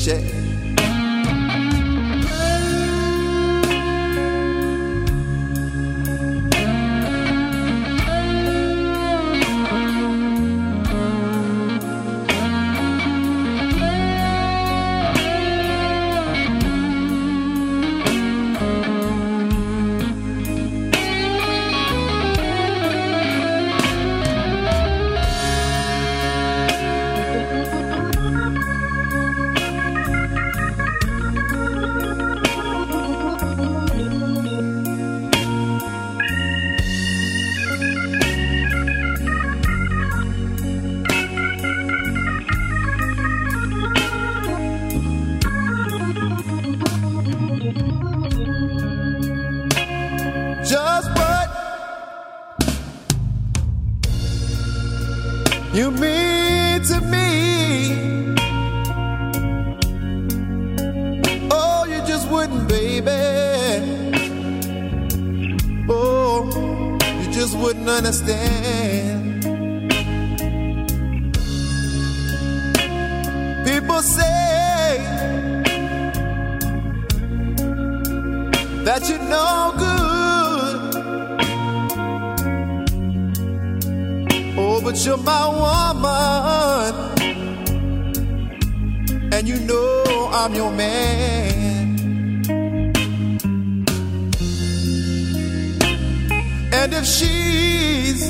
check. Just what you mean to me. Oh, you just wouldn't, baby. Oh, you just wouldn't understand. People say that you're no good. Oh, but you're my woman, and you know I'm your man. And if she's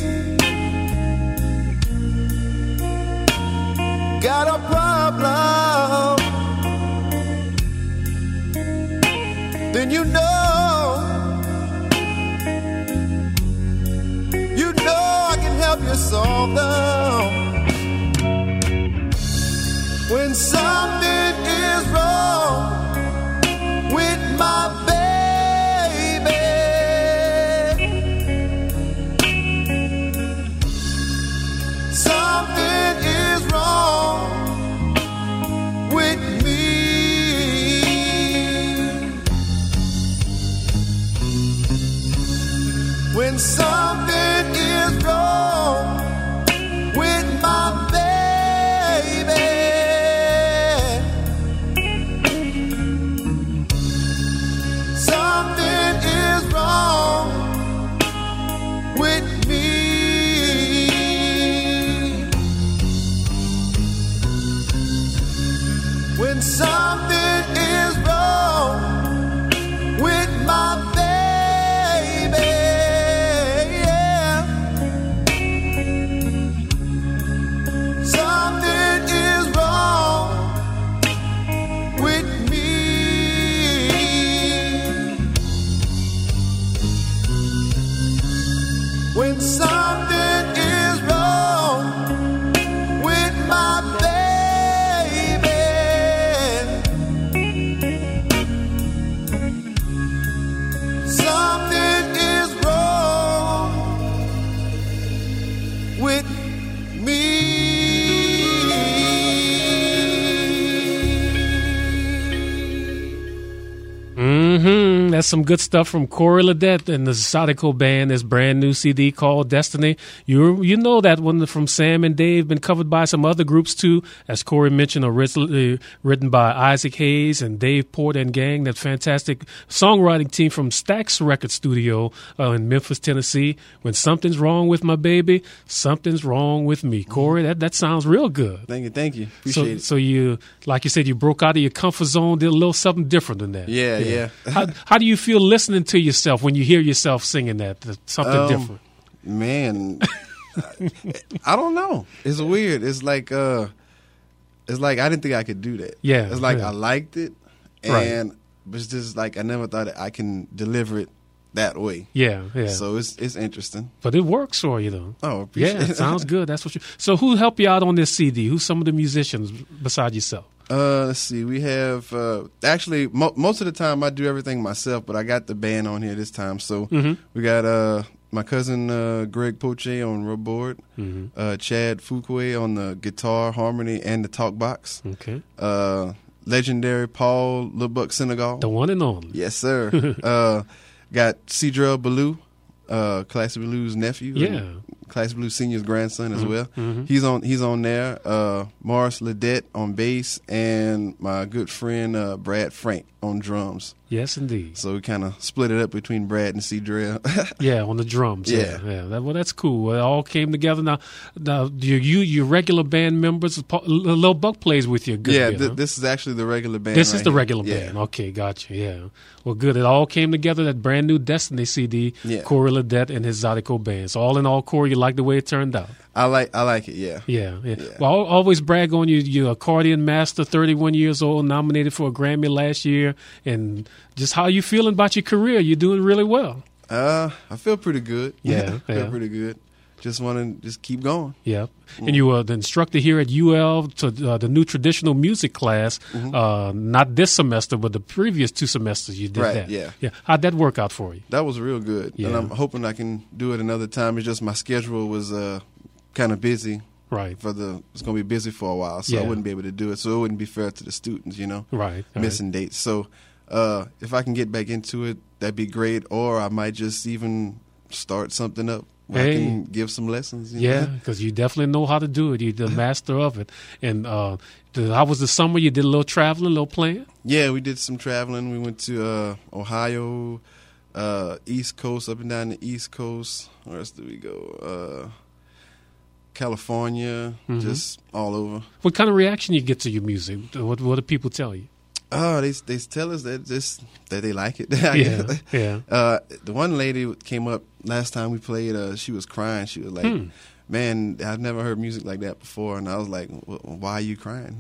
got a problem, then you know I can help you solve them. When something is wrong with my baby, something is wrong with me. When something is wrong with my baby, something is wrong with me. When something is wrong with my baby, yeah. Something is wrong with me. When something is wrong with my baby, something is wrong with me. That's some good stuff from Corey Ledette and the Zydeco Band, this brand new CD called Destiny. You know that one from Sam and Dave, been covered by some other groups too, as Corey mentioned, originally written by Isaac Hayes and Dave Porter and gang, that fantastic songwriting team from Stax Record Studio in Memphis, Tennessee. When something's wrong with my baby, something's wrong with me. Corey, that sounds real good. Thank you. Appreciate it. So you, like you said, you broke out of your comfort zone, did a little something different than that. Yeah. How do you feel listening to yourself when you hear yourself singing that? Something different. Man, I don't know. It's weird. It's like I didn't think I could do that. Yeah. It's like I liked it, and but it's just like I never thought that I can deliver it that way. Yeah. So it's interesting. But it works for you though. Oh, appreciate it. It sounds good. That's what you. So who helped you out on this CD? Who's some of the musicians besides yourself? Let's see. We have actually most of the time I do everything myself, but I got the band on here this time. So we got my cousin Greg Poche on rubboard, Chad Fuquay on the guitar, harmony, and the talk box. Okay. Legendary Paul Lil Buck Senegal, the one and only. Yes, sir. Got Cedrell Ballou, Classic Ballou's nephew. Yeah. Classic Blues Senior's grandson as well. He's on there. Morris Ledette on bass, and my good friend Brad Frank on drums. Yes, indeed. So we kind of split it up between Brad and C. Drell. Yeah, on the drums. Yeah. Well, that's cool. It all came together. Now your regular band members, Lil Buck plays with you a good bit, huh? This is actually the regular band. This is the here. regular band. Okay, gotcha. Yeah. Well, good. It all came together, that brand new Destiny CD, Yeah. Corey Ledette and his Zydeco band. So all in all, Corey, you like the way it turned out? I like it, yeah. Yeah. Well, I always brag on you. You're accordion master, 31 years old, nominated for a Grammy last year. And just how you feeling about your career? You're doing really well. I feel pretty good. Yeah. I feel pretty good. Just want to keep going. Yeah. And you were the instructor here at UL to the new traditional music class, not this semester, but the previous 2 semesters you did Right, that. yeah. How'd that work out for you? That was real good. Yeah. And I'm hoping I can do it another time. It's just my schedule was kind of busy. Right. It's going to be busy for a while, so Yeah. I wouldn't be able to do it. So it wouldn't be fair to the students, Right. missing dates. So if I can get back into it, that'd be great. Or I might just even start something up where I can give some lessons. Yeah, because you definitely know how to do it. You're the master of it. And how was the summer? You did a little traveling, a little playing? Yeah, we did some traveling. We went to Ohio, East Coast, up and down the East Coast. Where else did we go? California, just all over. What kind of reaction you get to your music? What do people tell you? Oh, they tell us that they like it. I guess. Yeah. The one lady came up last time we played. She was crying. She was like, "Man, I've never heard music like that before." And I was like, "Why are you crying?"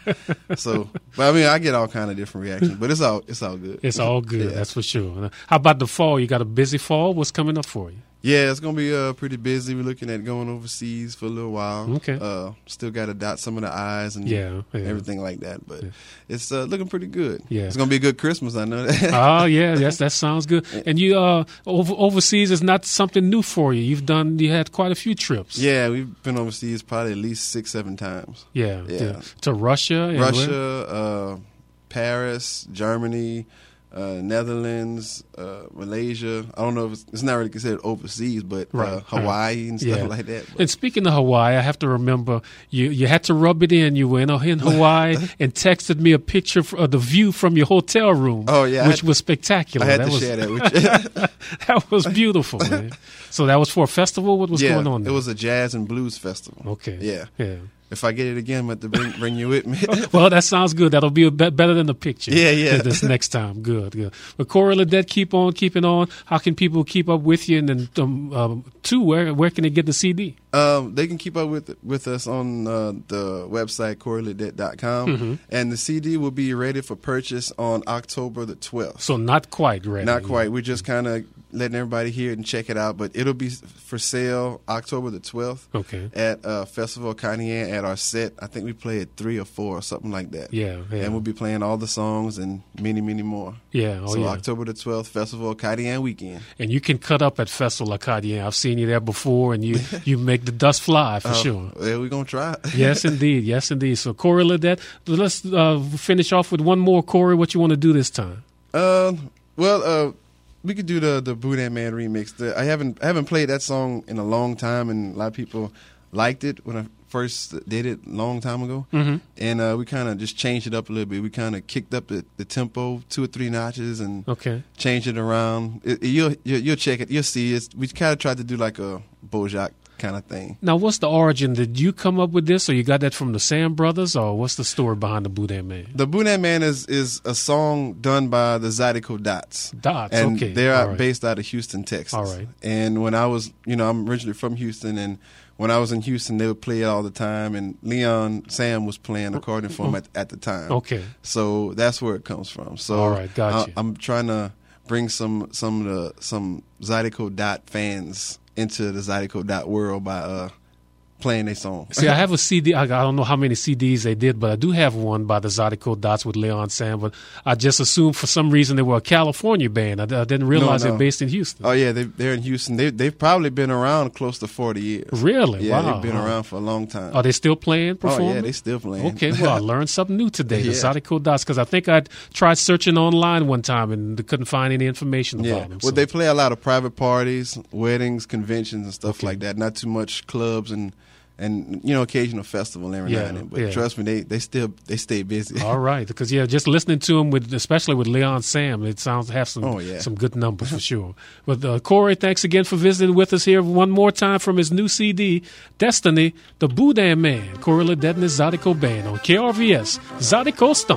But I mean, I get all kind of different reactions, but it's all good. It's all good. Yeah. That's for sure. How about the fall? You got a busy fall? What's coming up for you? Yeah, it's gonna be pretty busy. We're looking at going overseas for a little while. Okay. Still got to dot some of the I's and everything like that, but it's looking pretty good. Yeah. It's gonna be a good Christmas. I know that. Oh yeah, that sounds good. And you overseas is not something new for you. You had quite a few trips. Yeah, we've been overseas probably at least 6-7 times. Yeah. Yeah. To Russia. And Russia, Paris, Germany, Netherlands, Malaysia. I don't know if it's not really considered overseas, but Hawaii and stuff like that. But. And speaking of Hawaii, I have to remember you had to rub it in. You were in Hawaii and texted me a picture of the view from your hotel room. Oh yeah, which was spectacular. I had to share that with you. That was beautiful, man. So that was for a festival. What was going on there? It was a jazz and blues festival. Okay. Yeah. If I get it again, I'm going to bring you with me. Well, that sounds good. That'll be better than the picture. Yeah. This next time. Good. But Corey Ledette, keep on keeping on. How can people keep up with you? And then, where can they get the CD? They can keep up with us on the website, CoreyLedette.com. And the CD will be ready for purchase on October the 12th. So not quite ready. Not quite. We're just kind of letting everybody hear it and check it out. But it'll be for sale October the 12th. Okay. At Festival Cardian at our set. I think we play at 3 or 4 or something like that. Yeah. And we'll be playing all the songs and many, many more. Yeah. So October the 12th, Festival Cardian weekend. And you can cut up at Festival Cardian. I've seen you there before, and you make the dust fly for sure. Yeah, we're going to try. Yes, indeed. Yes, indeed. So Corey Ledette, let's finish off with one more. Corey, what you want to do this time? We could do the Boudin Man remix. I haven't played that song in a long time, and a lot of people liked it when I first did it a long time ago. And we kind of just changed it up a little bit. We kind of kicked up the tempo 2 or 3 notches and changed it around. You'll check it. You'll see it. We kind of tried to do like a Bojack kind of thing. Now, what's the origin? Did you come up with this, or you got that from the Sam Brothers, or what's the story behind the Boudin Man? The Boudin Man is a song done by the Zydeco Dots. And they're based out of Houston, Texas. All right. And when I was, I'm originally from Houston, and when I was in Houston, they would play it all the time, and Sam was playing accordion for them at the time. Okay. So that's where it comes from. So all right, gotcha. I'm trying to bring some Zydeco Dot fans into the Zydeco Dot world by playing their song. See, I have a CD. I don't know how many CDs they did, but I do have one by the Zydeco Dots with Leon Sam. But I just assumed for some reason they were a California band. I didn't realize they're based in Houston. Oh, yeah, they're in Houston. They've probably been around close to 40 years. Really? Yeah, wow. they've been around for a long time. Are they still playing, performing? Oh, yeah, they still playing. Okay, well, I learned something new today, the Yeah. Zydeco Dots, because I think I tried searching online one time and couldn't find any information about them. Well, they play a lot of private parties, weddings, conventions, and stuff like that. Not too much clubs and occasional festival every now and then. But trust me, they stay busy. All right, because just listening to them especially with Leon Sam, it sounds have some good numbers for sure. But Corey, thanks again for visiting with us here one more time from his new CD, Destiny, the Boudin Man, Corey Ledet and his Zydeco Band on KRVS, Zydeco Stomp.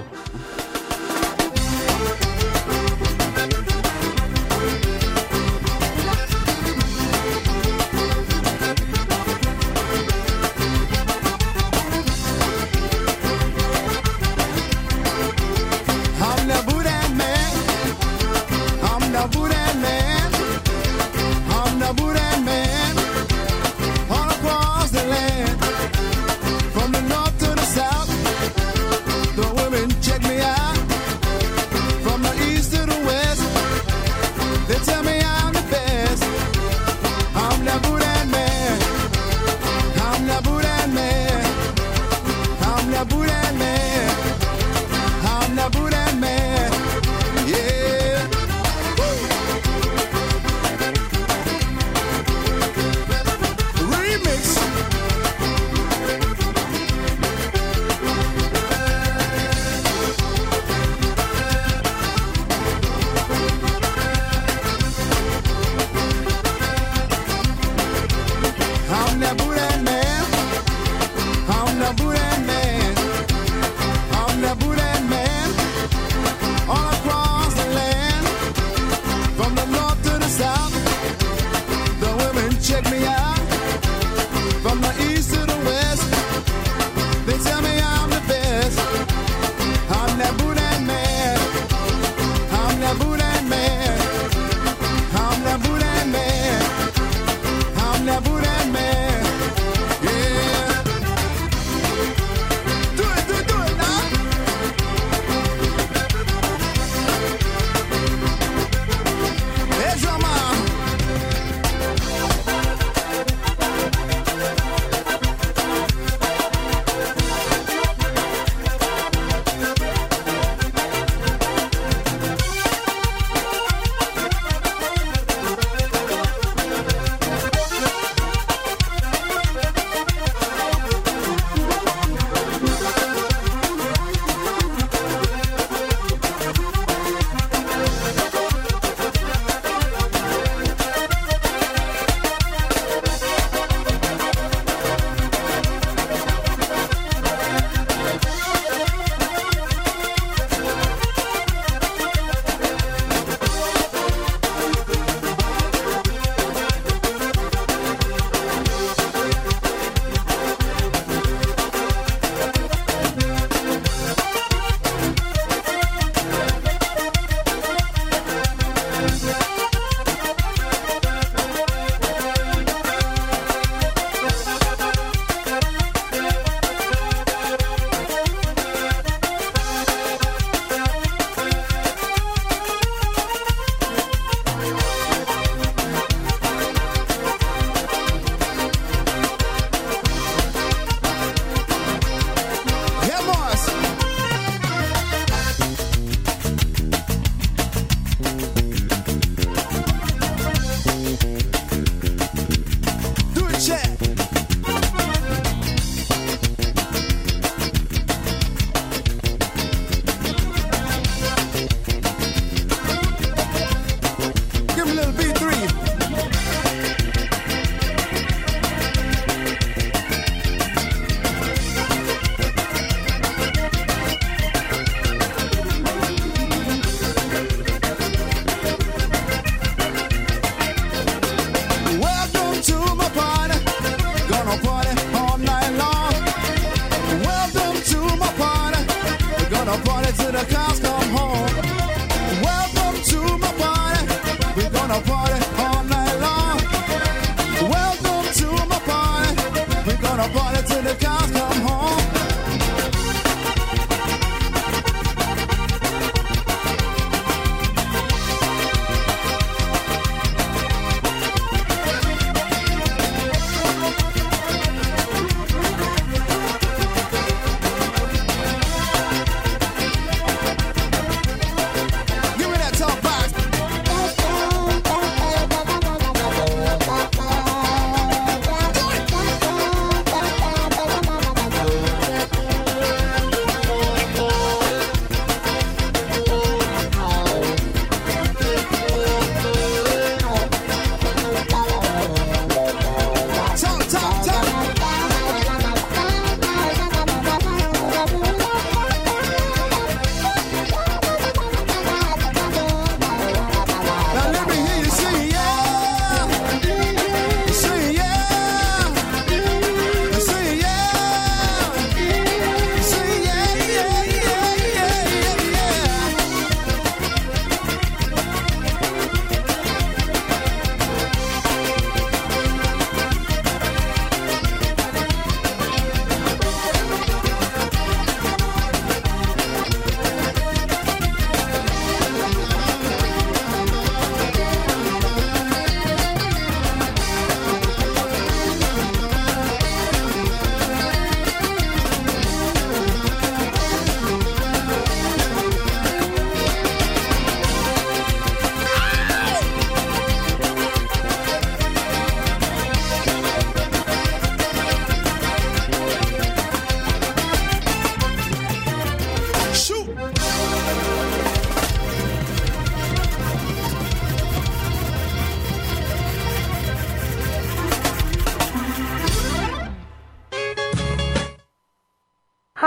Party all night long. Welcome to my party. We're gonna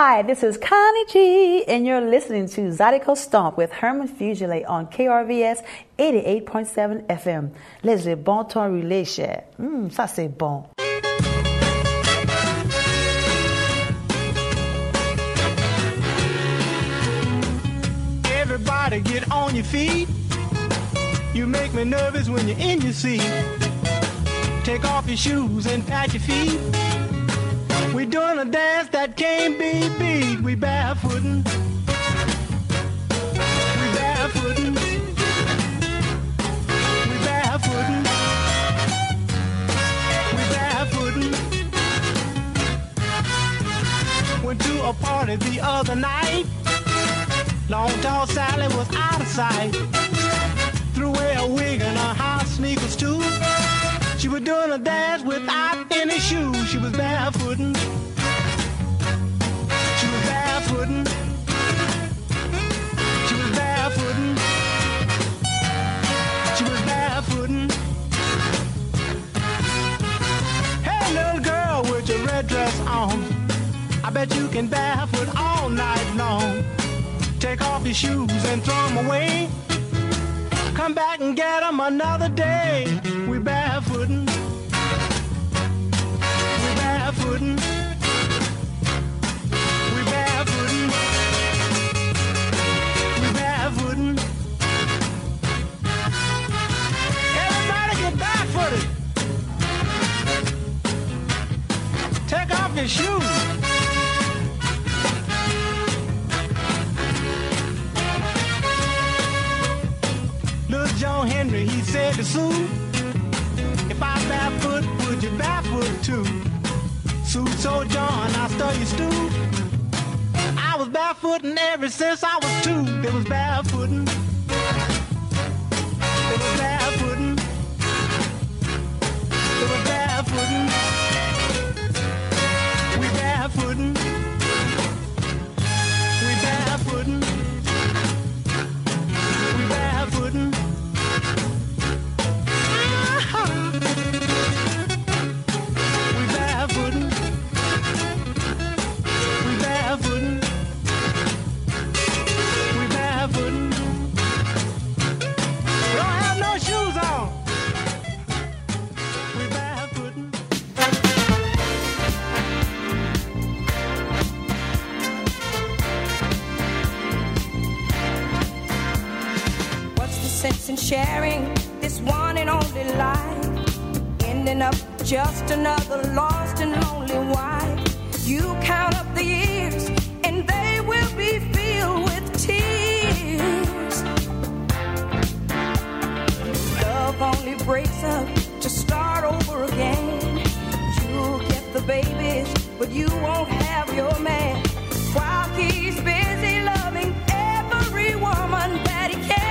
Hi, this is Connie G, and you're listening to Zydeco Stomp with Herman Fugile on KRVS 88.7 FM. Les bon temps roulé, cher. Ça c'est bon. Everybody get on your feet. You make me nervous when you're in your seat. Take off your shoes and pat your feet. We doing a dance that can't be beat. We barefootin'. We barefootin'. We barefootin'. We barefootin'. Went to a party the other night. Long tall Sally was out of sight. Threw away a wig and her high sneakers too. She was doing a dance without any shoes. She was barefootin'. She was barefootin'. She was barefootin'. She was barefootin'. Hey, little girl with your red dress on, I bet you can barefoot all night long. Take off your shoes and throw them away. Come back and get them another day. We barefootin'. We barefootin'. We barefootin'. We barefootin'. Everybody get barefooted. Take off your shoes. John Henry, he said to Sue, if I barefoot, would you barefoot too? Sue told John, I study stew. I was barefooting ever since I was 2. They was barefooting. They was barefooting. They was barefooting. We barefooting. We barefooting. We barefooting. And sharing this one and only life, ending up just another lost and lonely wife. You count up the years and they will be filled with tears. Love only breaks up to start over again. You'll get the babies, but you won't have your man, while he's busy loving every woman that he can.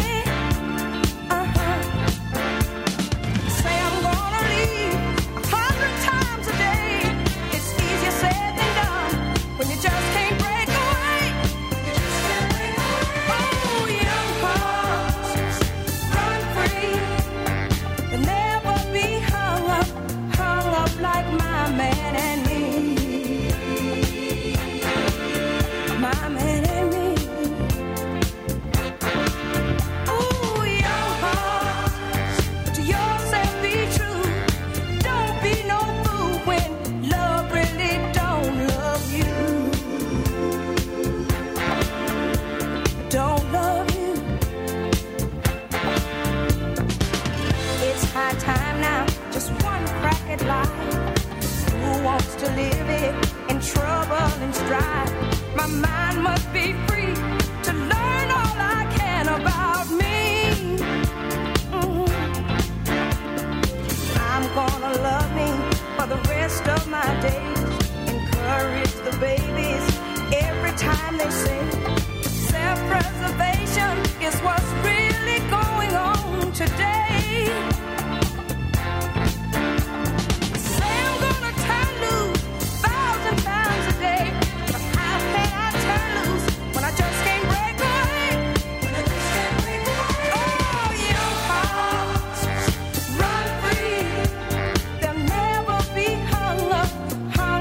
My mind must be free to learn all I can about me. I'm gonna love me for the rest of my days. Encourage the babies every time they say self-preservation is what's really going on today. Say I'm gonna turn loose 1,000 times a day. Hung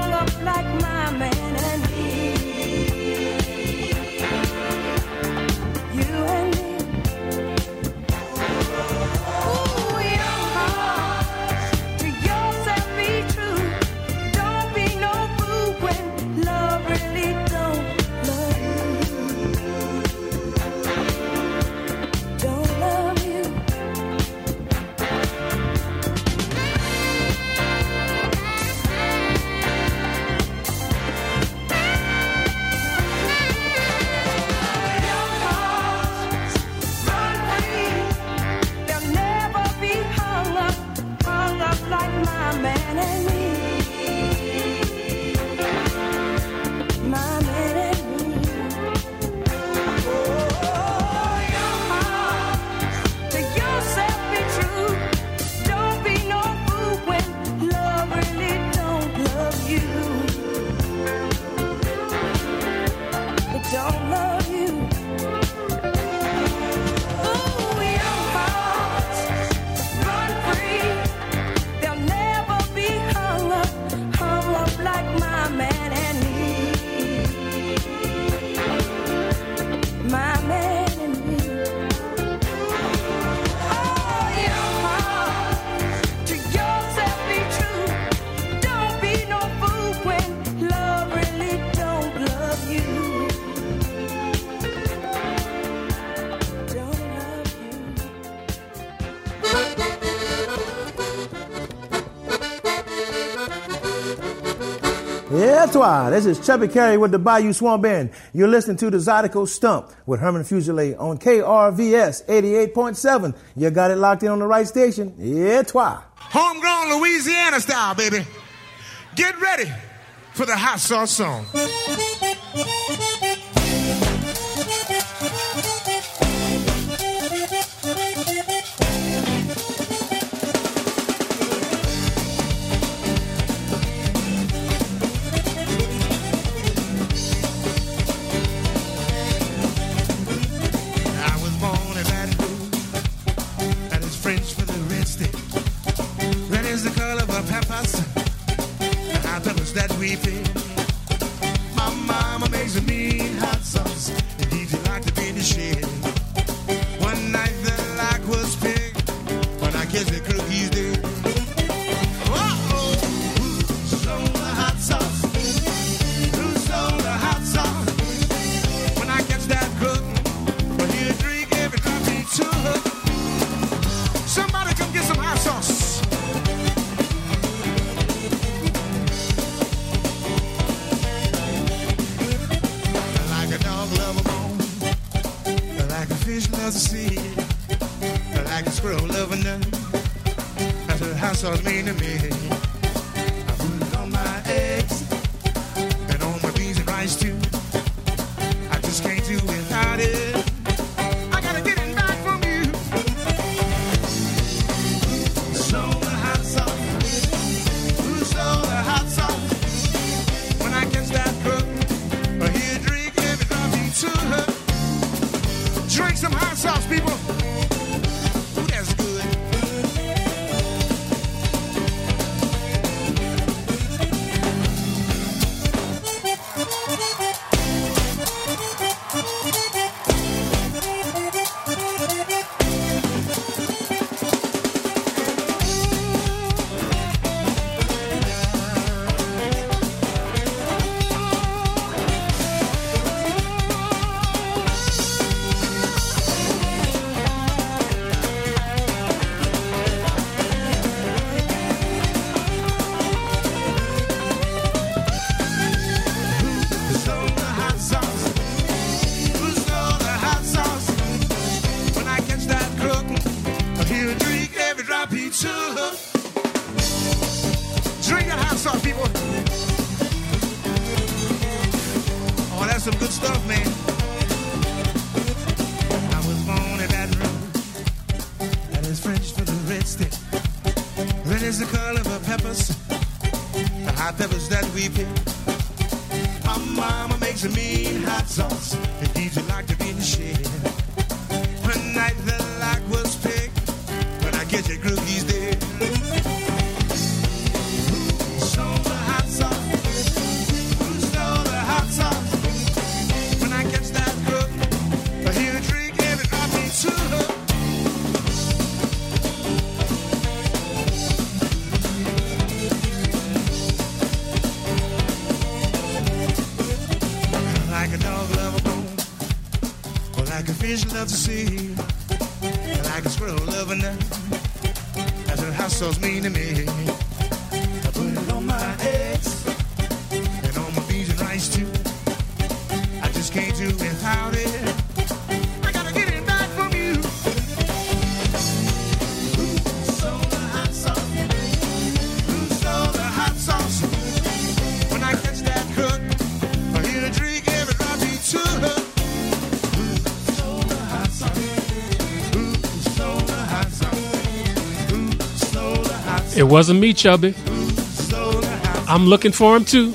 toi. This is Chubby Carey with the Bayou Swamp Band. You're listening to the Zydeco Stump with Herman Fuselier on KRVS 88.7. You got it locked in on the right station. Yeah, toi. Homegrown Louisiana style, baby. Get ready for the hot sauce song. That we feel. My mama makes a mean hot sauce. Indeed, you like to be in the shade. One night the lock was picked. When I kissed the crook, he's dead. Uh-oh. Who stole the hot sauce? Who stole the hot sauce? When I catch that crook, well, he'll drink every coffee too. Somebody come get some hot sauce. Loves to see it, like a squirrel loving nut. That's what hot sauce mean to me. I put it on my eggs and on my beans and rice too. I just can't do without it. I gotta get it back from you. Who stole the hot sauce? Who stole the hot sauce? When I catch that crook, he'll drink every drop he took. Drink some hot sauce, people. Ooh, that's good. Drink that hot sauce, people. Oh, that's some good stuff, man. I was born in Baton Rouge. That is French for the red stick. Red is the color of peppers. The hot peppers that we pick. My mama makes a mean hot sauce. Indeed, you like to be in the shade. One night the lock was picked. When I get your groove, he's dead. Who stole the hot sauce? Who stole the hot sauce? When I catch that crook, he'll drink every drop he took. Like a dog love a bone, or like a fish love to see. Like a squirrel love a nut. That's what hot sauce mean to me. I put it on my eggs and on my beans and rice too. I just can't do without it. I gotta get it back from you. Who stole the hot sauce? Who stole the hot sauce? When I catch that crook, he'll drink every drop he took. It wasn't me, Chubby. I'm looking for him too.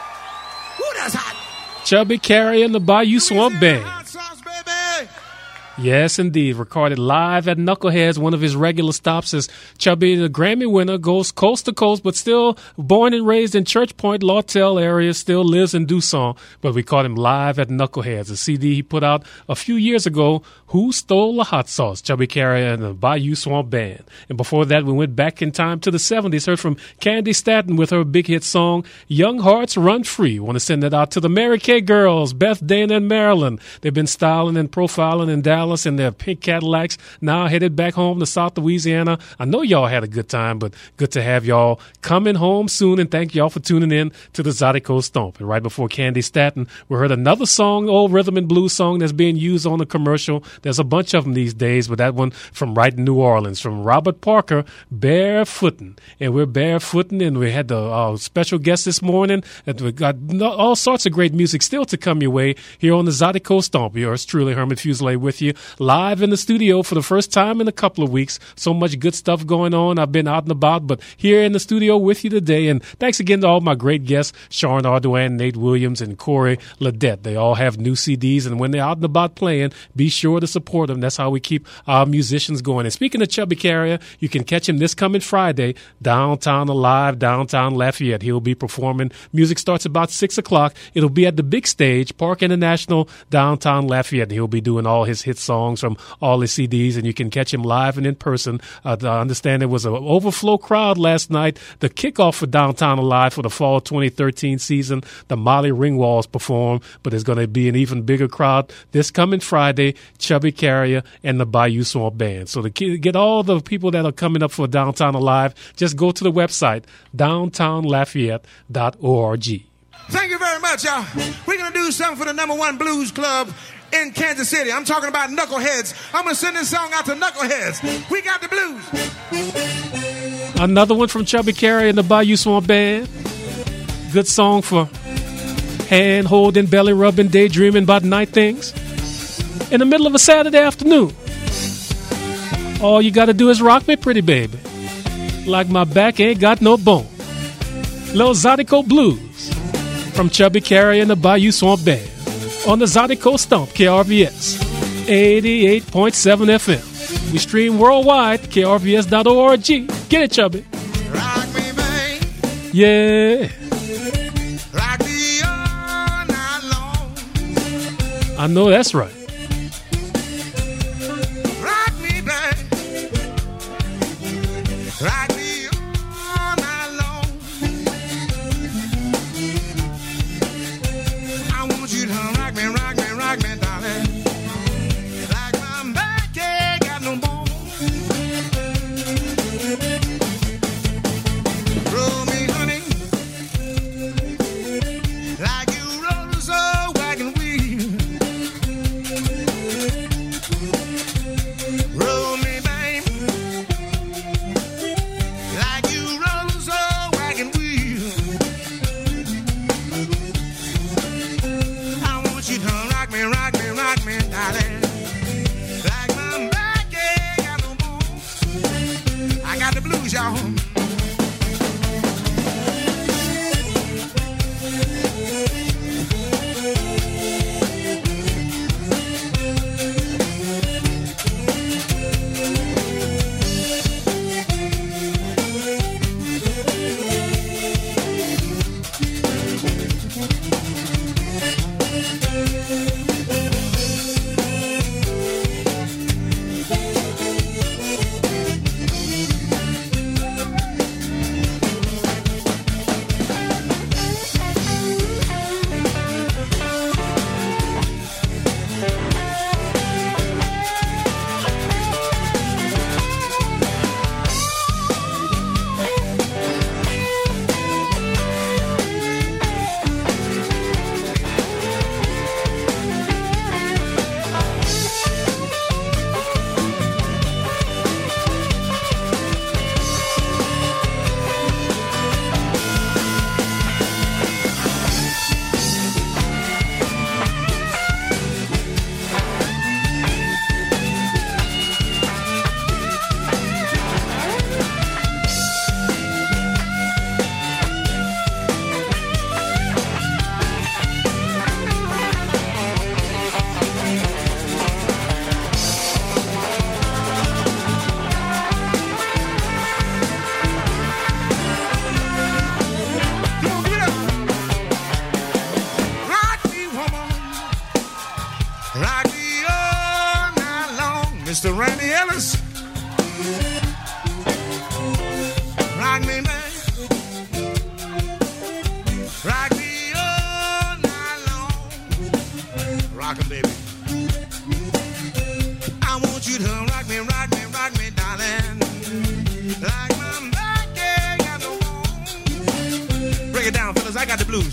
Ooh, that's hot. Chubby Carey and the Bayou Swamp Band. Yes, indeed. Recorded live at Knuckleheads. One of his regular stops is Chubby, the Grammy winner, goes coast to coast, but still born and raised in Church Point, Lawtell area, still lives in Dusson. But we caught him live at Knuckleheads, a CD he put out a few years ago, Who Stole the Hot Sauce? Chubby Carrier and the Bayou Swamp Band. And before that, we went back in time to the 70s, heard from Candy Staton with her big hit song, Young Hearts Run Free. Want to send that out to the Mary Kay girls, Beth, Dana, and Marilyn. They've been styling and profiling in Dallas in their pink Cadillacs, now headed back home to South Louisiana. I know y'all had a good time, but good to have y'all coming home soon, and thank y'all for tuning in to the Zydeco Stomp. And right before Candy Staton, we heard another song, old rhythm and blues song that's being used on the commercial. There's a bunch of them these days, but that one from right in New Orleans, from Robert Parker, Barefootin'. And we're barefooting, and we had the special guest this morning, and we got all sorts of great music still to come your way here on the Zydeco Stomp. Yours truly, Herman Fuselier, with you live in the studio for the first time in a couple of weeks. So much good stuff going on. I've been out and about, but here in the studio with you today. And thanks again to all my great guests, Sharon Ardoin, Nate Williams, and Corey Ledette. They all have new CDs, and when they're out and about playing, be sure to support them. That's how we keep our musicians going. And speaking of Chubby Carrier, you can catch him this coming Friday, Downtown Alive, downtown Lafayette. He'll be performing. Music starts about 6 o'clock. It'll be at the big stage, Park International, downtown Lafayette. And he'll be doing all his hit songs from all his CDs, and you can catch him live and in person. I understand there was an overflow crowd last night. The kickoff for Downtown Alive for the fall 2013 season. The Molly Ringwalds perform, but there's going to be an even bigger crowd this coming Friday. Chubby Carrier and the Bayou Swamp Band. So to get all the people that are coming up for Downtown Alive, just go to the website, downtownlafayette.org. Thank you very much, y'all. We're going to do something for the #1 blues club in Kansas City. I'm talking about Knuckleheads. I'm going to send this song out to Knuckleheads. We got the blues. Another one from Chubby Carrier and the Bayou Swamp Band. Good song for hand-holding, belly-rubbing, daydreaming about night things. In the middle of a Saturday afternoon. All you got to do is rock me, pretty baby. Like my back ain't got no bone. Little Zydeco Blues from Chubby Carrier and the Bayou Swamp Band. On the Zydeco Stomp, KRVS 88.7 FM. We stream worldwide, krvs.org. Get it, Chubby. Rock me, babe. Yeah. Rock me all night long. I know that's right. Rock me, babe. Rock me all night long. I want you to rock me, darling. Like my back ain't got no bone. Roll me, honey, like you roll so wagon wheel. Roll me, babe, like you roll so wagon wheel. I want you to rock me, darling. Like my back ain't got no bone. I got the blues, y'all. Rock me all night long, Mr. Randy Ellis. Rock me, man. Rock me all night long. Rock 'em, baby. I want you to rock me, rock me, rock me, darling. Like my back ain't got no bone. Break it down, fellas. I got the blues.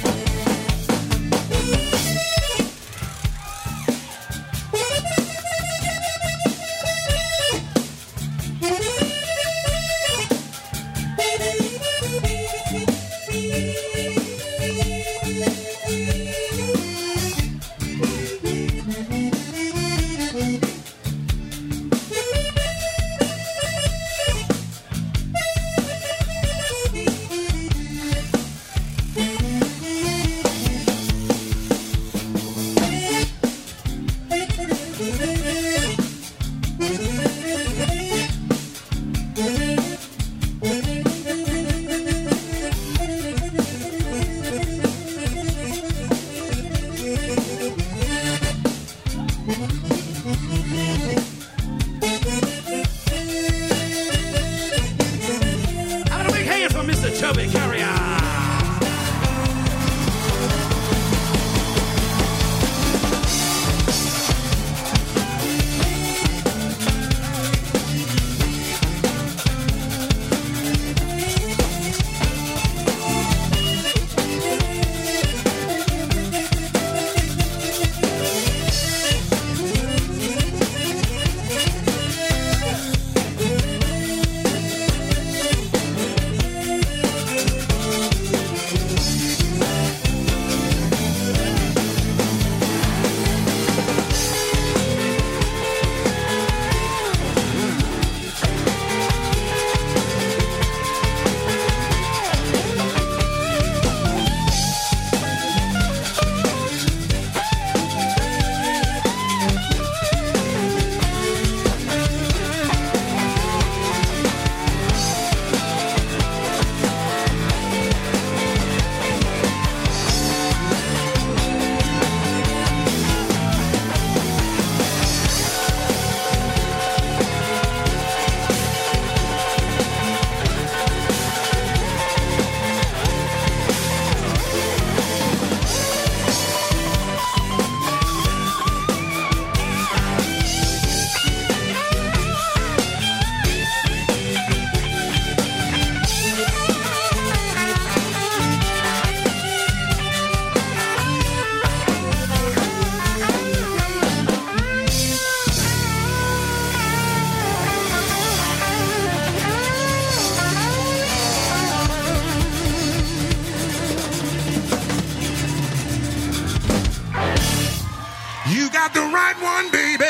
got the right one, baby.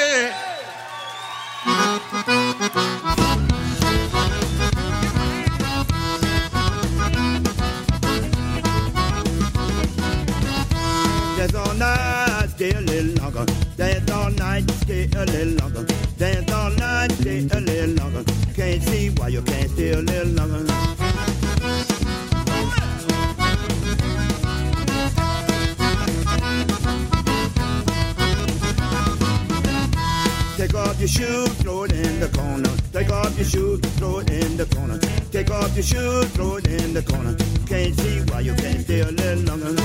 Dance all night, stay a little longer. Dance all night, stay a little longer. Dance all night, stay a little longer. Can't see why you can't stay a little longer. Take off your shoes, throw it in the corner. Take off your shoes, throw it in the corner. Take off your shoes, throw it in the corner. Can't see why you can't stay a little longer.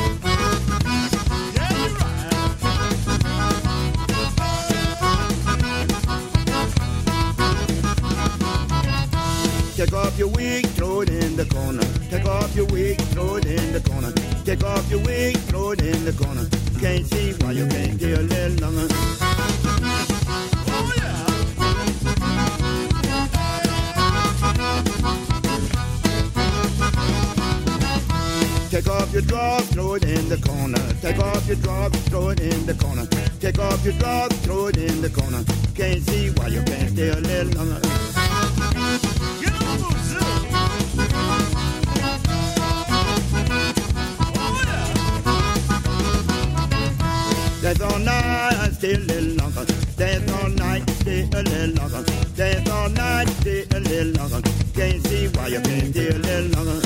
Take off your wig, throw it in the corner. Take off your wig, throw it in the corner. Take off your wig, throw it in the corner. Can't see why you can't stay a little longer. Take off your drawers, throw it in the corner. Take off your drawers, throw it in the corner. Take off your drawers, throw it in the corner. Can't see why you can't stay a little longer. Dance all night, stay a little longer. Dance all night, stay a little longer. Dance all night, stay a little longer. Can't see why you can't stay a little longer.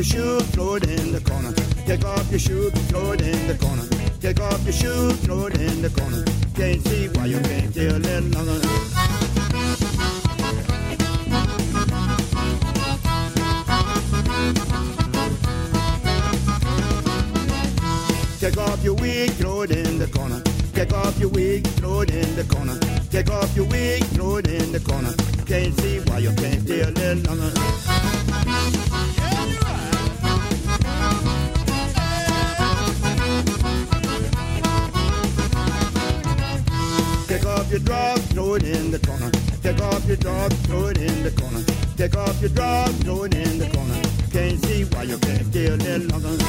your shoes, throw it in the corner. Take off your shoes, throw it in the corner. Take off your shoes, throw it in the corner. Can't see why you can't stay a little longer. Take off your wig, throw it in the corner. Take off your wig, throw it in the corner. Take off your wig, throw it in the corner. Can't see why you can't stay a little longer. Take off your drawers, throw it in the corner. Take off your drawers, throw it in the corner. Take off your drawers, throw it in the corner. Can't see why you can't stay a little longer.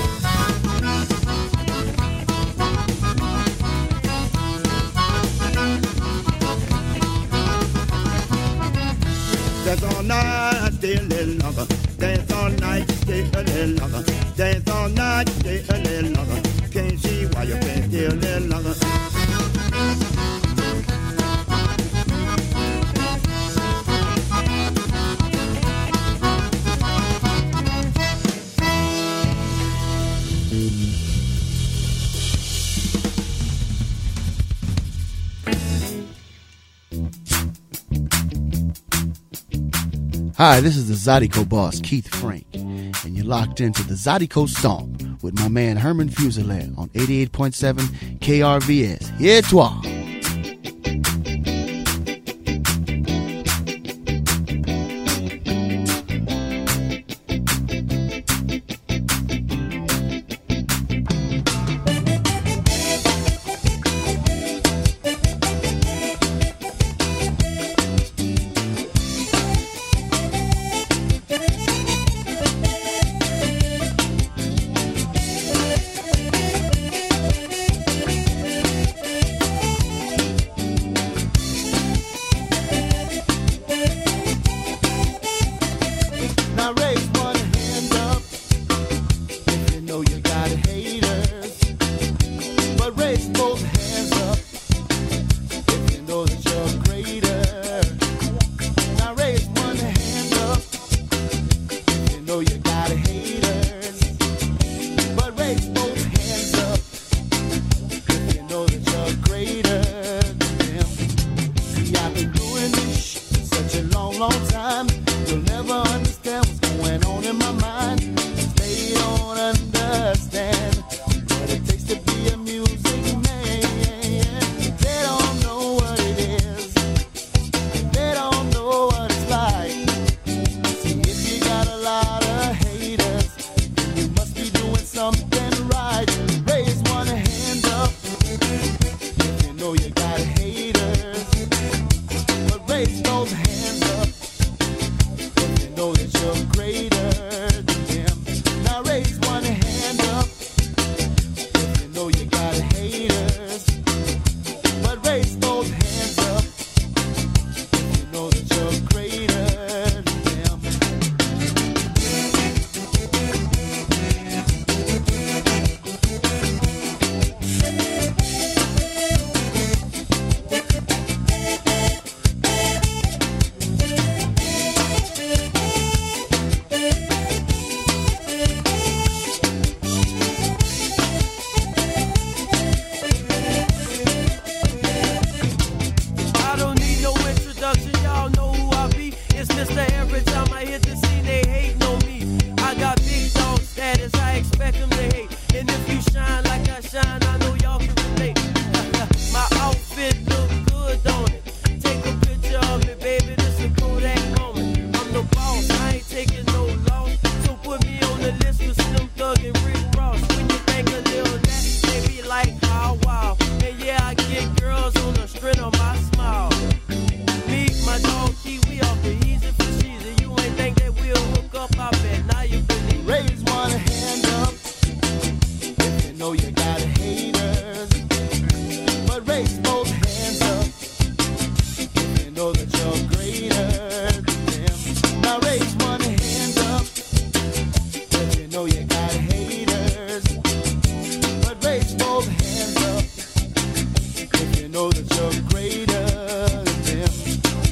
Dance all night, stay a little longer. Dance all night, stay a little longer. Dance all night, stay a little longer. Can't see why you can't stay a little longer. Hi, this is the Zydeco boss, Keith Frank, and you're locked into the Zydeco Stomp with my man Herman Fuselier on 88.7 KRVS. Here toi!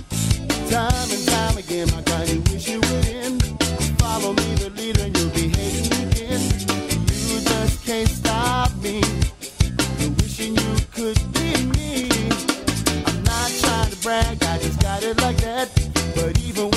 Time and time again, my God, you wish you would end. Follow me, the leader, and you'll behave.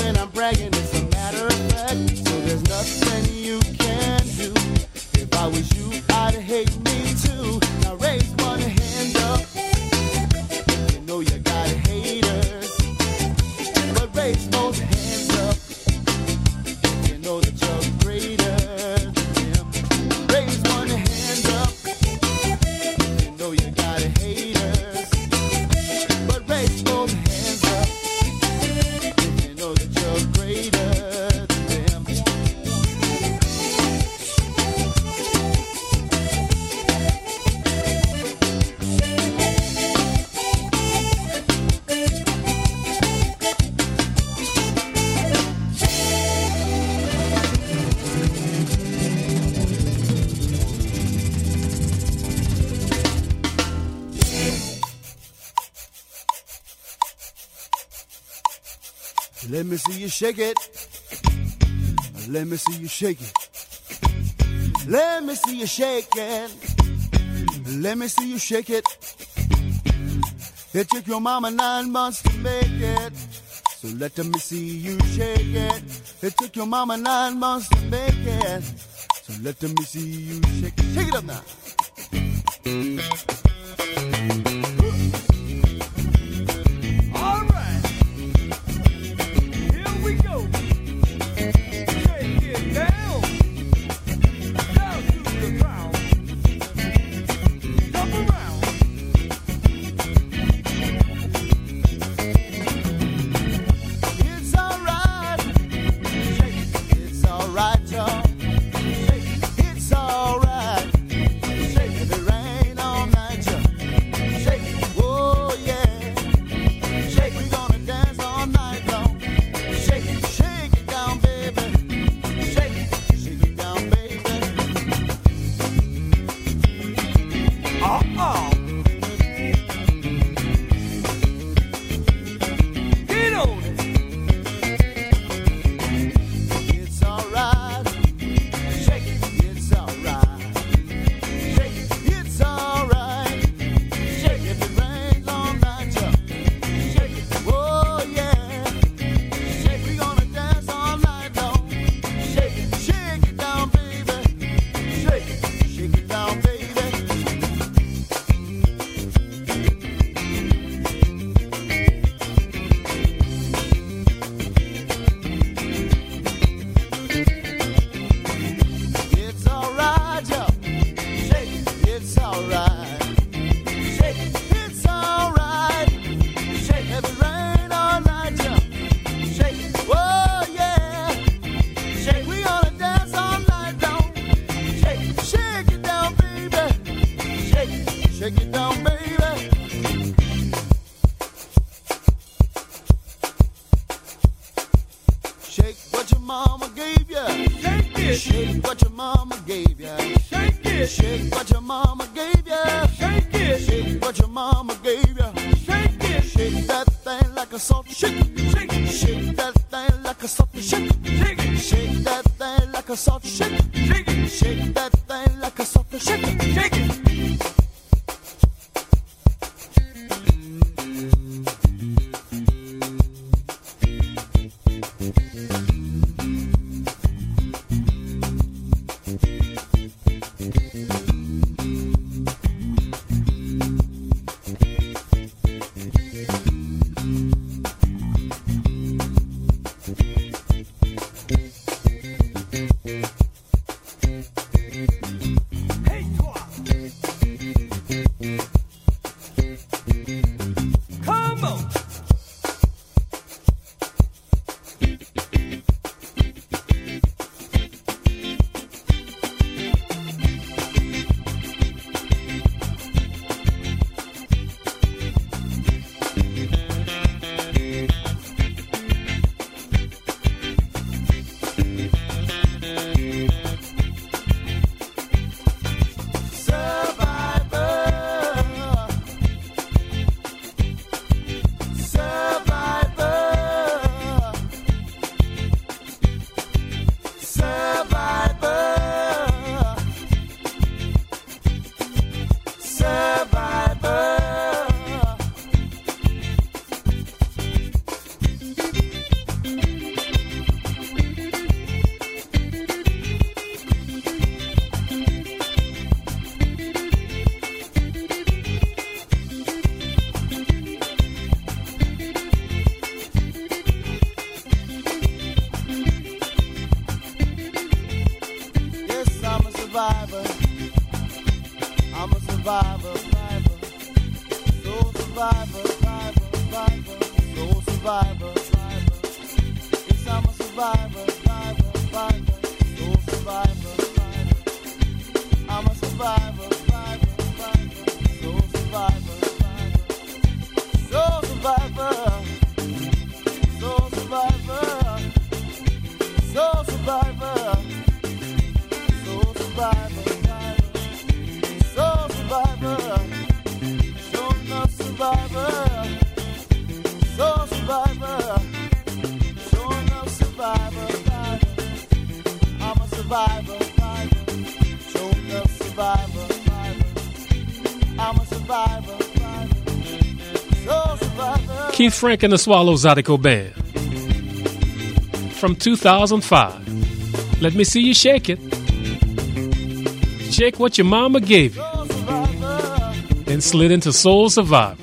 when I'm bragging, it's a matter of fact. So there's nothing you can do. If I was you, I'd hate me too. Now raise one hand up. You know you got haters, but raise those hands up. You know that you're greater than them. Raise one hand up. You know you got haters, but raise those hands up. You know that you're greater than them. Let me see you shake it. Let me see you shake it. Let me see you shake it. Let me see you shake it. It took your mama 9 months to make it. So let me see you shake it. It took your mama 9 months to make it. So let me see you shake it. Shake it up now. All right. Here we go. Shake it down. Down to the ground. Jump around. It's alright. Shake it. It's alright, y'all. Shake it. It's alright. Shake it. It rain all night, y'all. Shake it. Oh yeah. Shake it. We gonna dance all night long. Shake it. Shake it down, baby. Shake it. Shake it down, baby. Get on it. It's alright. Shake it. It's alright. Shake it. It's alright. Shake it. It rains all night, y'all. Shake it. Oh yeah. Shake. We gonna dance all night long. Shake it. Shake it down, baby. Shake it. Shake it down, baby. It's alright, y'all. Shake it. It's alright. Shake it. It's alright. Shake it. It rain all night, y'all. Shake it. Oh yeah. Shake. We gonna dance all night long. Shake it. Shake it down, baby. Shake it. Shake it down, baby. Shake what your mama gave ya. Shake it. Shake what your mama gave ya. Shake it. Shake what your mama gave ya. Shake it. Shake what your mama gave ya. Shake it. Shake that thing like a salt shaker. Shake it. Shake that thing like a salt shaker. Shake it. Shake that thing like a salt shaker. Shake it. Shake that thing like a salt shaker. Shake it. Hey, toi. Come on. survivor, soul survivor, soul survivor, yes, I'm a survivor, soul survivor, I'm a survivor, soul survivor, soul survivor, soul survivor, soul survivor, soul survivor, soul survivor, soul enough survivor, soul survivor, soul enough survivor, I'm a survivor, soul enough survivor, I'm a survivor, soul survivor. Keith Frank and the Swallow Zydeco Band from 2005. Let me see you shake it. Shake what your mama gave you. Then slid into Soul Survivor.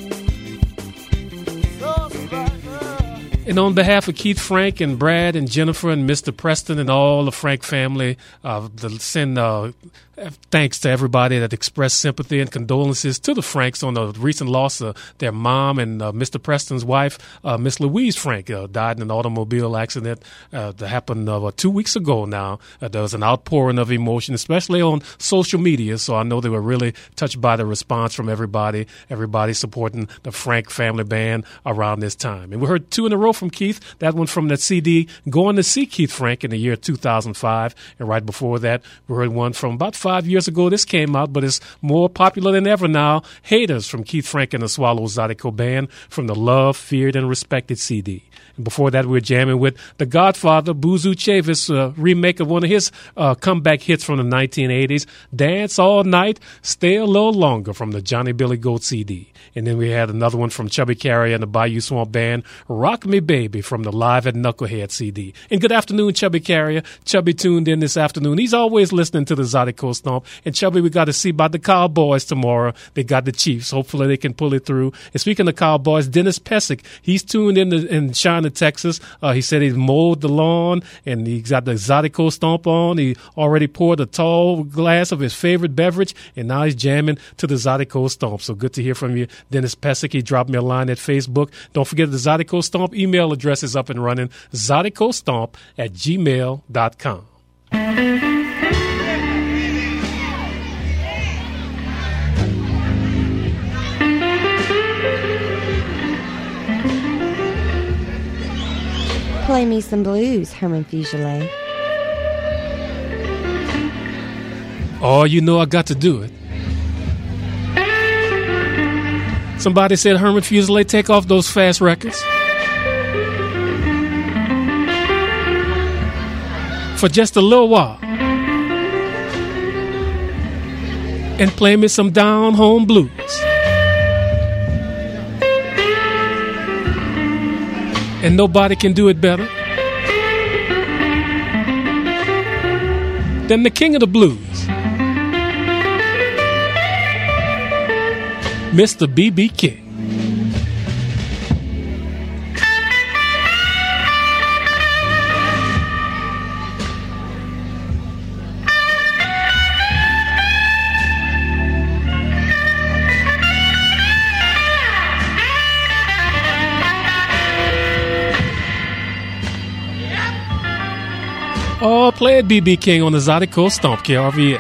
And on behalf of Keith Frank and Brad and Jennifer and Mr. Preston and all the Frank family, send thanks to everybody that expressed sympathy and condolences to the Franks on the recent loss of their mom and Mr. Preston's wife, Miss Louise Frank, died in an automobile accident that happened 2 weeks ago now. There was an outpouring of emotion, especially on social media, so I know they were really touched by the response from everybody supporting the Frank family band around this time. And we heard two in a row from Keith, that one from that CD, Going to See Keith Frank in the year 2005, and right before that, we heard one from about 5 years ago. This came out, but it's more popular than ever now. Haters from Keith Frank and the Swallow Zydeco Band from the Loved, Feared, and Respected CD. And before that, we were jamming with The Godfather, Buzu Chavis, remake of one of his comeback hits from the 1980s, Dance All Night, Stay a Little Longer from the Johnny Billy Goat CD. And then we had another one from Chubby Carrier and the Bayou Swamp Band, Rock Me Baby from the Live at Knucklehead CD. And good afternoon, Chubby Carrier. Chubby tuned in this afternoon. He's always listening to the Zydeco Stomp. And Chubby, we got to see about the Cowboys tomorrow. They got the Chiefs. Hopefully they can pull it through. And speaking of Cowboys, Dennis Pesic, he's tuned in China, Texas. He said he's mowed the lawn and he's got the Zydeco Stomp on. He already poured a tall glass of his favorite beverage, and now he's jamming to the Zydeco Stomp. So good to hear from you, Dennis Pesic. He dropped me a line at Facebook. Don't forget the Zydeco Stomp email address is up and running, zydeco@gmail.com. Play me some blues, Herman Fugele. Oh, you know I got to do it. Somebody said, Herman Fugele, take off those fast records. For just a little while. And play me some down home blues. And nobody can do it better than the king of the blues, Mr. B.B. King. Oh, play it, B.B. King on the Zydeco Stomp, KRVS.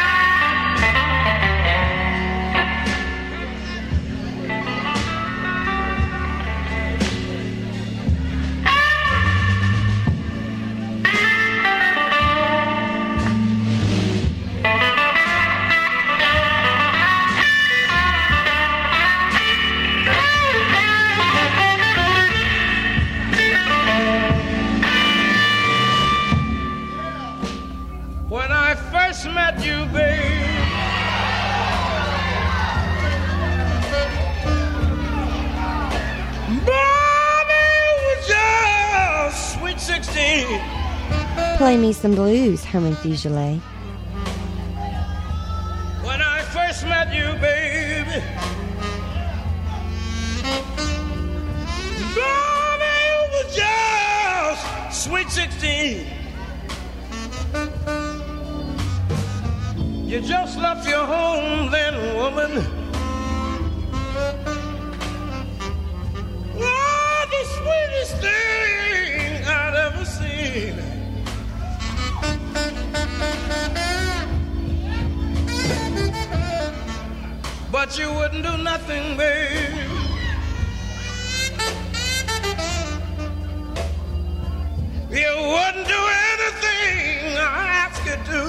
Play me some blues, Herman Fugele. When I first met you, baby, baby, you were just sweet 16. You just left your home then, woman. Oh, the sweetest thing I'd ever seen. But you wouldn't do nothing, babe. You wouldn't do anything I asked you to.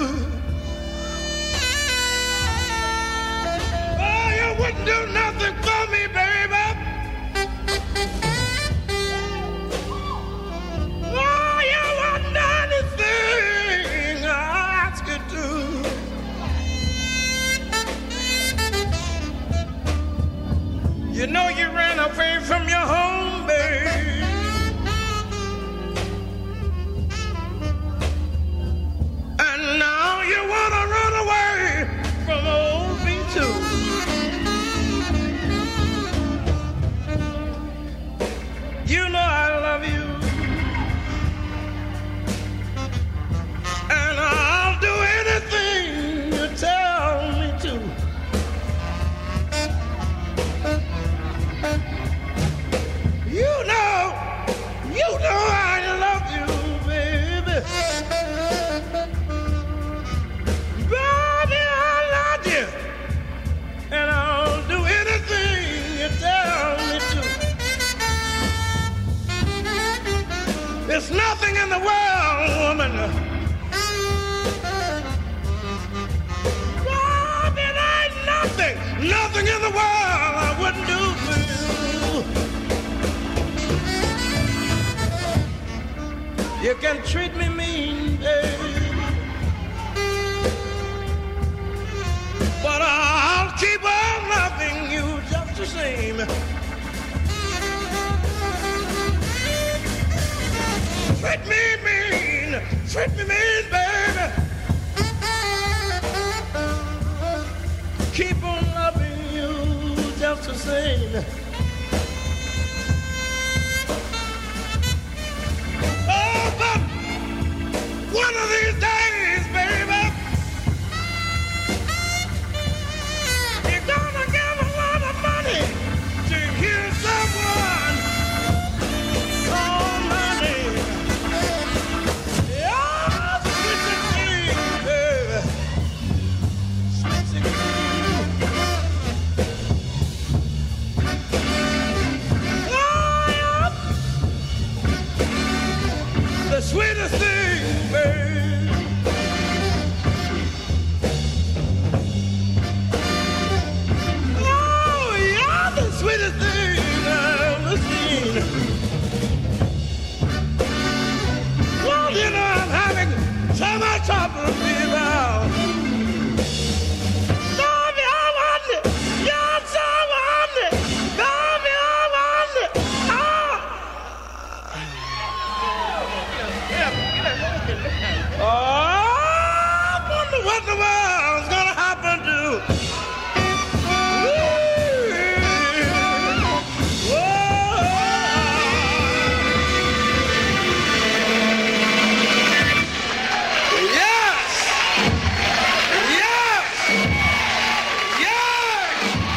Oh, you wouldn't do nothing for me, baby. Oh, you wouldn't do anything I asked you to. You know you ran away from your home, babe. And now you want to run away from old B2. You know I love you. And I'll do anything you tell me to. You know I love you, baby. Baby, I love you. And I'll do anything you tell me to. There's nothing in the world, woman. Baby, there ain't nothing in the world I wouldn't do for you. You can treat me mean, baby, but I'll keep on loving you just the same. Treat me mean, baby. Keep on loving you just the same. Oh, but one of these days, baby, you're gonna give a lot of money to hear someone call my name. Yeah, sweet 16, baby. Sweet 16. Oh, yeah. The sweetest thing, baby. Oh, yeah, the sweetest thing I've ever seen. Well, you know, I'm having so much trouble with you now. Baby, I want it. You're so want it. Baby, I want it. Oh, I wonder what the world's gonna happen to. Yes! Yes! Yes!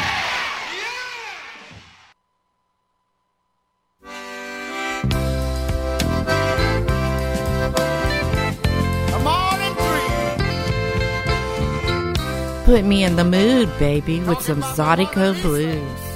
I'm all in three. Put me in the mood, baby, with some Zydeco Blues.